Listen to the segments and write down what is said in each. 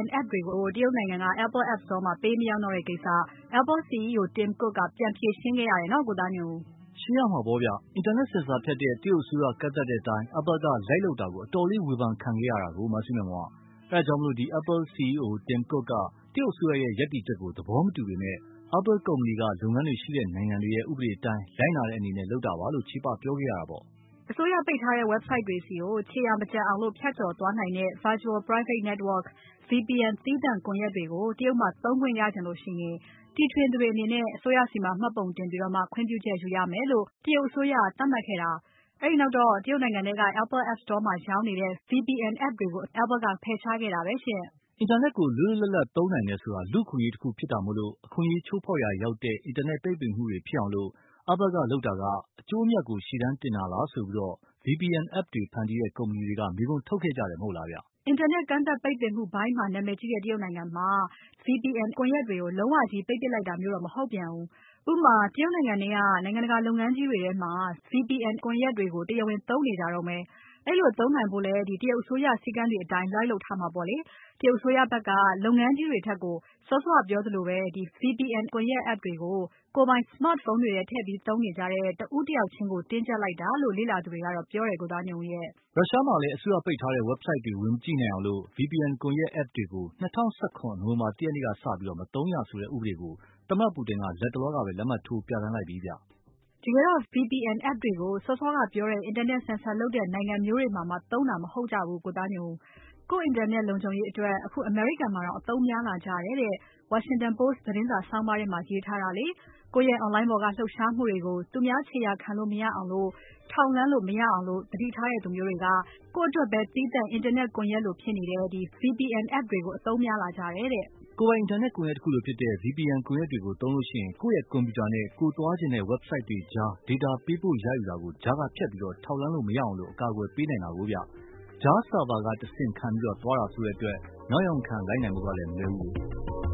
VPN app တွေကိုတရုတ်နိုင်ငံက Apple App Store မှာပေးမရောင်းတော့တဲ့ကိစ္စ Apple CEO Tim Cook ကပြန်ဖြေရှင်းခဲ့ရတယ်နော်ကိုသားညွန့်ဦး။ရှင်းရမှာပေါ့ဗျ။ အင်တာနက်ဆင်ဆာဖြတ်တဲ့တရုတ်အစိုးရကန့်သတ်တဲ့အတိုင်း Apple ကလိုက်လုပ်တာကိုအတော်လေးဝေဖန်ခံခဲ့ရတာကိုမဆုမွန်ကအဲဒါကြောင့်Apple CEO Tim Cook ကတရုတ်အစိုးရရဲ့ရပ်တည်ချက်ကိုသဘောမတူပေမဲ့ Apple ကုမ္ပဏီကလုပ်ငန်းတွေရှိတဲ့နိုင်ငံတွေရဲ့ဥပဒေအတိုင်းလိုက်နာတဲ့အနေနဲ့လုပ်တာပါလို့ချေပပြောခဲ့ရတာပေါ့။အစိုးရပိတ်ထားတဲ့ website တွေဆီကိုခြေရာမကျန်အောင်ဖြတ်ကျော်သွားနိုင်တဲ့ Virtual Private Network VPN သီးသန့်ကွန်ယက်တွေကိုတရုတ်မှာသုံးခွင့်ရချင်လို့ရှိရင်တီထွင်သူတွေအနေနဲ့အစိုးရဆီမှာမှတ်ပုံတင်ပြီးခွင့်ပြုချက်ယူရမယ်လို့တရုတ်အစိုးရကသတ်မှတ်ခဲ့တာ။အဲဒီနောက်တော့တရုတ်နိုင်ငံထဲက Apple App Store မှာရောင်းနေတဲ့ VPN app တွေကို Apple ကဖယ်ရှားခဲ့တာပဲရှင့်။အင်တာနက်ကိုလွတ်လွတ်လပ်လပ်သုံးနိုင်တယ်ဆိုတာလူ့အခွင့်အရေးတစ်ခုဖြစ်တာမို့အခွင့်အရေးချိုးဖောက်ရာရောက်တဲ့အင်တာနက်ပိတ်ပင်မှုတွေဖြစ်အောင်Apple ကလုပ်တာကအကျိုးအမြတ်ကိုရှေ့တန်းတင်တာလားဆိုပြီး VPN app တွေဖန်တီးတဲ့ကုမ္ပဏီတွေကမေးခွန်းထုတ်ခဲ့ကြတယ်မဟုတ်လားဗျ။အင်တာနက်ကန့်သတ်ပိတ်ပင်မှုပိုင်းမှာနာမည်ကြီးတဲ့တရုတ်နိုင်ငံမှာ VPN ကွန်ယက်တွေကိုလုံးဝကြီးပိတ်ပစ်လိုက်တာမျိုးတော့မဟုတ်ပြန်ဘူး။ဥပမာတရုတ်နိုင်ငံထဲကနိုင်ငံတကာလုပ်ငန်းကြီးတွေထဲမှာ VPN ကွန်ယက်တွေကိုတရားဝင်သုံးနေကြတော့မယ်။အဲဒီလိုသုံးနိုင်ဖို့လဲတရုတ်အစိုးရစည်းကမ်းတွေအတိုင်းလိုက်လုပ်ထားမှာပေါ့လေ။တရုတ်အစိုးရဘက်ကလုပ်ငန်းကြီးတွေထက်ကိုစောစောကပြောသလိုပဲVPN ကွန်ယက် app တွေကိုကိုယ်ပိုင် smartphone တွေထဲထည့်ပြီးသုံးနေကြတဲ့တဦးတယောက်ချင်းကိုတင်းကျပ်လိုက်တာလို့လေ့လာသူတွေကတော့ပြောတယ်ကိုသားညွန့်ဦးရဲ့။ရုရှားမှာလည်းအစိုးရပိတ်ထားတဲ့ website တွေဝင်မကြည့်နိုင်အောင်VPN ကွန်ယက် app တွေကို2019နိုဝင်ဘာ 1 ရက်နေ့ကစပြီးမသုံးရဆိုတဲ့ဥပဒေကိုသမ္မတပူတင်ကလက်တလောကပဲလက်မှတ်ထိုးပြဋ္ဌာန်းလိုက်ပြီဗျ။တကယ်တော့ VPN app တွေကိုစောစောကပြောတဲ့ Internet censor လုပ်တဲ့နိုင်ငံမျိုးတွေမှာမှသုံးတာမဟုတ်ကြဘူးကိုသားညွန့်ဦး။ကိုယ့် Internet လုံခြုံရေးအတွက်အခုအမေရိကန်မှာတော့အသုံးများလာကြတယ်တဲ့။ Washington Post သတင်းစာဆောင်းပါးထဲမှာရေးထားတာလေ။ကိုယ့်ရဲ့ online ပေါ်ကလှုပ်ရှားမှုတွေကိုသူများခြေရာခံလို့မရအောင်ထောက်လှမ်းလို့မရအောင်သတိထားတဲ့သူမျိုးတွေကကိုယ့်အတွက်ပဲသီးသန့် Internet ကွန်ယက်လိုဖြစ်နေတဲ့VPN app တွေကိုအသုံးများလာကြတယ်တဲ့။ကိုယ်ပိုင်အင်တာနက်ကွန်ယက်တစ်ခုလိုဖြစ်တဲ့ VPN ကွန်ယက်တွေကိုသုံးလို့ရှိရင်ကိုယ့်ရဲ့ကွန်ပျူတာနဲ့ကိုယ်သွားချင်တဲ့ website တွေကြား data ပေးပို့ရယူတာကိုကြားကဖြတ်ပြီးထောက်လှမ်းလို့မရအောင်အကာအကွယ်ပေးနိုင်တာကိုဗျ။ကြား server ကတဆင့်ခံပြီးသွားတာဆိုတဲ့အတွက်နောက်ယောင်ခံလိုက်နိုင်ဖို့ကလည်းမလွယ်ဘူး။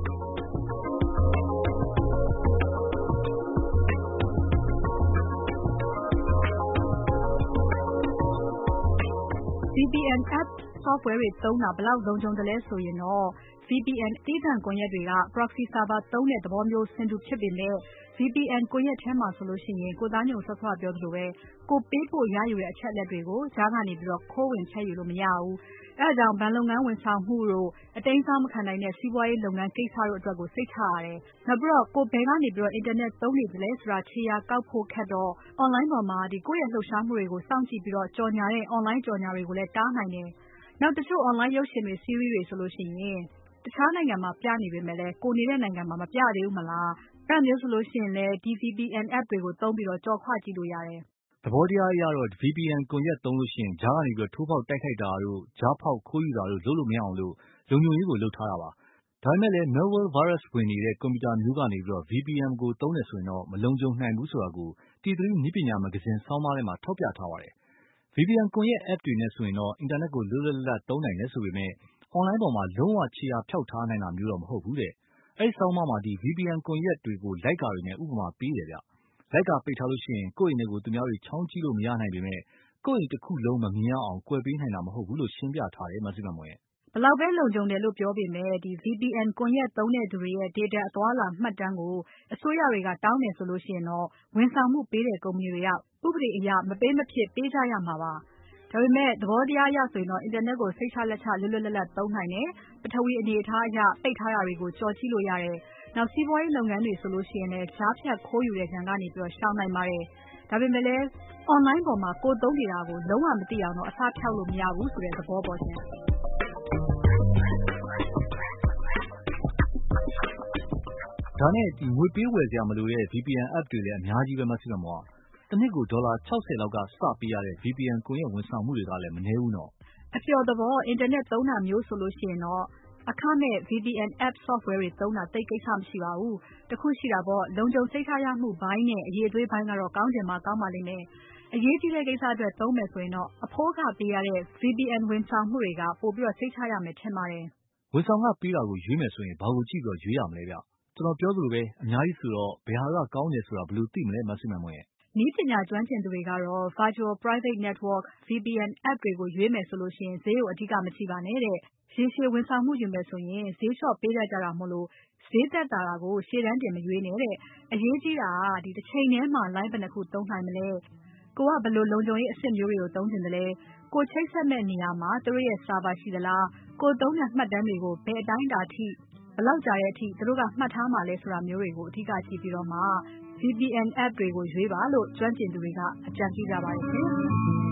VPN app software တွေသုံးတာဘယ်လောက်လုံခြုံသလဲဆိုရင်တော့ VPN သီးသန့်ကွန်ယက်တွေက proxy server သုံးတဲ့သဘောမျိုးဆင်တူဖြစ်ပေမဲ့ VPN ကွန်ယက်ထဲမှာဆိုရင်ကိုသားညွန့်စောစောကပြောသလိုပဲကိုပေးပို့ရယူတဲ့အချက်အလက်တွေကိုကြားကနေခိုးဝင်ဖြတ်ယူလို့မရဘူး။အဲဒါကြောင့်ဘဏ်လုပ်ငန်းဝန်ဆောင်မှုတို့အတိမ်းအစောင်းမခံနိုင်တဲ့စီးပွားရေးလုပ်ငန်းကိစ္စတို့အတွက်ကိုစိတ်ချရတယ်။နောက်ပြီးတော့ကိုဘယ်ကနေInternet သုံးနေသလဲဆိုတာခြေရာကောက်ဖို့ခက်တော့ online ပေါ်မှာကိုယ့်ရဲ့လှုပ်ရှားမှုတွေကိုစောင့်ကြည့်ပြီးကြော်ညာတဲ့ online ကြော်ညာတွေကိုလည်းတားနိုင်တယ်။နောက်တချို့ online ရုပ်ရှင်တွေ series တွေဆိုရင်တခြားနိုင်ငံမှာပြနေပေမဲ့ကိုနေတဲ့နိုင်ငံမှာမပြသေးဘူးမလား။အဲဒါမျိုးဆိုရင်လည်းVPN app တွေကိုသုံးပြီးကြော်ခွကြည့်လို့ရတယ်။သဘောတရားအရတော့ VPN ကွန်ယက်သုံးလို့ရှိရင်ကြားကနေထိုးဖောက်တိုက်ခိုက်တာတို့ကြားဖောက်ခိုးယူတာတို့လုပ်လို့မရအောင်လုံခြုံရေးကိုလုပ်ထားတာပါ။ဒါပေမဲ့လည်း malware virus ဝင်နေတဲ့ကွန်ပျူတာမျိုးကနေVPN ကိုသုံးတယ်ဆိုရင်တော့မလုံခြုံနိုင်ဘူးဆိုတာကို T3 နည်းပညာမဂ္ဂဇင်းဆောင်းပါးထဲမှာထောက်ပြထားပါတယ်။ VPN ကွန်ယက် app တွေနဲ့ဆိုရင်တော့အင်တာနက်ကိုလွတ်လွတ်လပ်လပ်သုံးနိုင်တယ်ဆိုပေမဲ့ online ပေါ်မှာလုံးဝခြေရာဖျောက်ထားနိုင်တာမျိုးတော့မဟုတ်ဘူးတဲ့။အဲဒီဆောင်းပါးမှာVPN ကွန်ယက်တွေကိုလိုက်ကာတွေနဲ့ဥပမာပေးတယ်ဗျ။လိုက်ကာပိတ်ထားလို့ရှိရင်ကိုယ့်အိမ်ထဲကိုသူများတွေချောင်းကြည့်လို့မရနိုင်ပေမဲ့ကိုယ့်အိမ်တစ်ခုလုံးမမြင်ရအောင်ကွယ်ပေးနိုင်တာမဟုတ်ဘူးလို့ရှင်းပြထားတယ်မဆုမွန်ရဲ့။ဘယ်လောက်ပဲလုံခြုံတယ်လို့ပြောပေမဲ့VPN ကွန်ယက်သုံးတဲ့သူတွေရဲ့ data အသွားအလာမှတ်တမ်းကိုအစိုးရတွေကတောင်းတယ်ဆိုရင်တော့ဝန်ဆောင်မှုပေးတဲ့ကုမ္ပဏီတွေကဥပဒေအရမပေးမဖြစ်ပေးကြရမှာပါ။ဒါပေမဲ့သဘောတရားအရဆိုရင်တော့အင်တာနက်ကိုစိတ်ချလက်ချလွတ်လွတ်လပ်လပ်သုံးနိုင်တယ်။ပထဝီအနေအထားအရပိတ်ထားတာတွေကိုကြော်ကြည့်လို့ရတယ်။နောက်စီးပွားရေးလုပ်ငန်းတွေဆိုရင်လည်းကြားဖြတ်ခိုးယူတဲ့ရန်ကနေရှောင်နိုင်ပါတယ်။ဒါပေမဲ့လည်း online ပေါ်မှာကိုယ်သုံးနေတာကိုလုံးဝမသိအောင်အစဖျောက်လို့မရဘူးဆိုတဲ့သဘောပေါ့ရှင်။ဒါနဲ့ငွေပေးဝယ်စရာမလိုတဲ့ VPN app တွေလည်းအများကြီးပဲမဆုမွန်။တစ်နှစ်ကိုဒေါ်လာ60လောက်ကစပေးရတဲ့ VPN ကွန်ယက်ဝန်ဆောင်မှုတွေကလည်းမနည်းဘူးနော်။အပျော်သဘောအင်တာနက်သုံးတာမျိုးဆိုရင်တော့အခမဲ့ VPN app software တွေသုံးတာသိပ်ကိစ္စမရှိပါဘူး။တခုရှိတာပေါ့လုံခြုံစိတ်ချရမှုပိုင်းနဲ့အရေးအသွေးပိုင်းကတော့ကောင်းချင်မှကောင်းပါလိမ့်မယ်။အရေးကြီးတဲ့ကိစ္စအတွက်သုံးမယ်ဆိုရင်တော့အဖိုးခပေးရတဲ့ VPN ဝန်ဆောင်မှုတွေကပိုပြီးစိတ်ချရမယ်ထင်ပါတယ်။ဝန်ဆောင်ခပေးတာကိုရွေးမယ်ဆိုရင်ဘာကိုကြည့်ပြီးရွေးရမလဲဗျ။ကျွန်တော်ပြောသလိုပဲအများကြီးဆိုတော့ဘယ်ဟာကကောင်းတယ်ဆိုတာဘယ်လိုသိမလဲမဆုမွန်ရဲ့နည်းပညာကျွမ်းကျင်သူတွေကတော့ Virtual Private Network VPN app တွေကိုရွေးမယ်ဆိုရင် ဈေးကိုအဓိကမကြည့်ပါနဲ့တဲ့။ ရေရှည်ဝန်ဆောင်မှုယူမယ်ဆိုရင် ဈေးလျှော့ပေးတတ်ကြတာမို့ ဈေးသက်သာတာကို ရှေ့တန်းတင်မရွေးနဲ့တဲ့။ အရေးကြီးတာက တချိန်ထဲမှာ လိုင်းဘယ်နှစ်ခုသုံးနိုင်မလဲ။ ကိုယ်ကဘယ်လိုလုံခြုံရေးအဆင့်မျိုးတွေကို သုံးချင်သလဲ။ ကိုယ်ချိတ်ဆက်မယ့်နေရာမှာ သူတို့ရဲ့ Server ရှိသလား။ ကိုယ်သုံးတဲ့မှတ်တမ်းတွေကို ဘယ်အတိုင်းအတာအထိ ဘယ်လောက်ကြာတဲ့အထိ သူတို့ကမှတ်ထားမှာလဲဆိုတာမျိုးတွေကို အဓိကကြည့်ပြီးတော့မှ VPN app တွေကိုရွေးပါလို့ ကျွမ်းကျင်သူတွေက အကြံပြုကြပါတယ်ရှင်။